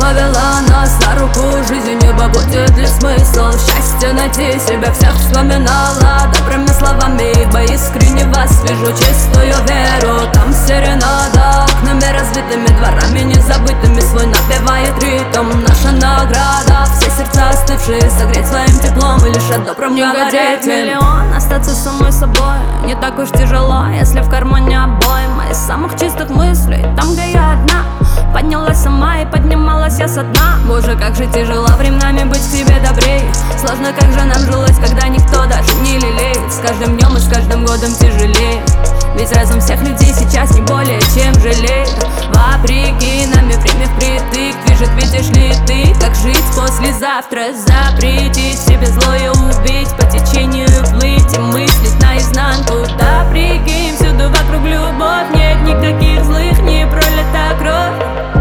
повела нас за руку, жизнь небо будет ли смысл? Счастье найти себя, всех вспоминала добрыми словами, ибо искренне вас вижу чистую веру. Там серенада, окнами разбитыми, дворами незабытыми свой напевает ритм. Наша награда, все сердца остывшие, согреть своим теплом и лишь о добром говорить. Миллион, остаться самой собой не так уж тяжело, если в кармане обоим из самых чистых мыслей, там, где я одна. Поднялась сама и поднималась я со дна. Боже, как же тяжело временами быть к себе добрей. Сложно, как же нам жилось, когда никто даже не лелеет. С каждым днем и с каждым годом тяжелее. Ведь разум всех людей сейчас не более чем жалеет. Вопреки нами время впритык движет, видишь ли ты, как жить послезавтра. Запретить себе зло и убить, по течению плыть и мыслить наизнанку. Да, прикинь, всюду вокруг любовь, нет никаких злых, не пролита кровь.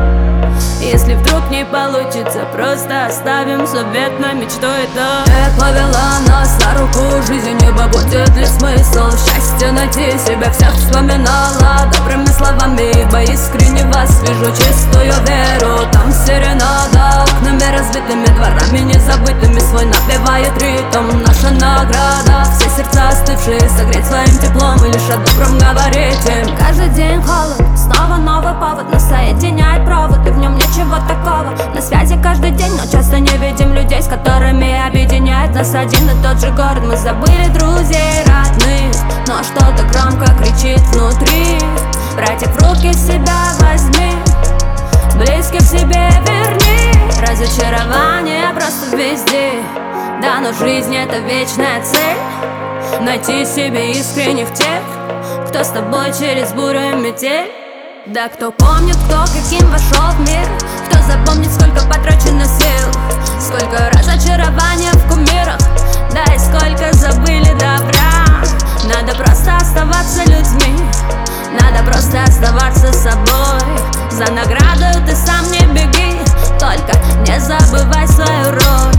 Если вдруг не получится, просто оставим заветной мечтой это. Повела нас за руку, жизнь небо будет ли смысл? Счастье найти себя, всех вспоминала добрыми словами, ибо искренне вас вижу чистую веру. Там серенада, окнами разбитыми, дворами незабытыми свой напевает ритм. Наша награда, все сердца остывшие, согреть своим теплом и лишь о добром говорить им. Каждый день холод, снова новый повод, нас соединяет провод, и в нем ничего такого. На связи каждый день, но часто не видим людей, с которыми объединяет нас один и тот же город. Мы забыли друзей родных, но что-то громко кричит внутри. Братьев, в руки себя возьми, близких себе верни. Разочарование просто везде, да, но жизнь это вечная цель. Найти себе искренне в тех, кто с тобой через бурю и метель. Да, кто помнит, кто каким вошел в мир, кто запомнит, сколько потрачено сил, сколько разочарования в кумирах, да и сколько забыли добра. Надо просто оставаться людьми, надо просто оставаться собой. За награду ты сам не беги, только не забывай свою роль.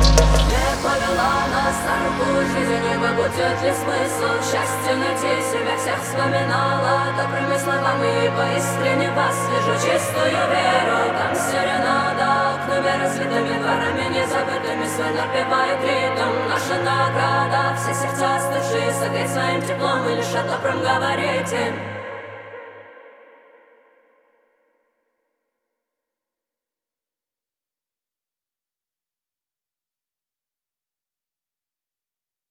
Повела нас за руку, жизнь небо будет ли смысл? Счастье найти себя, всех вспоминала добрыми словами, ибо искренне вас вижу чистую веру. Там серенада, окнами разбитыми, дворами незабытыми свой напевает ритм. Наша награда, все сердца остывшие, согреть своим теплом и лишь о добром говорить им.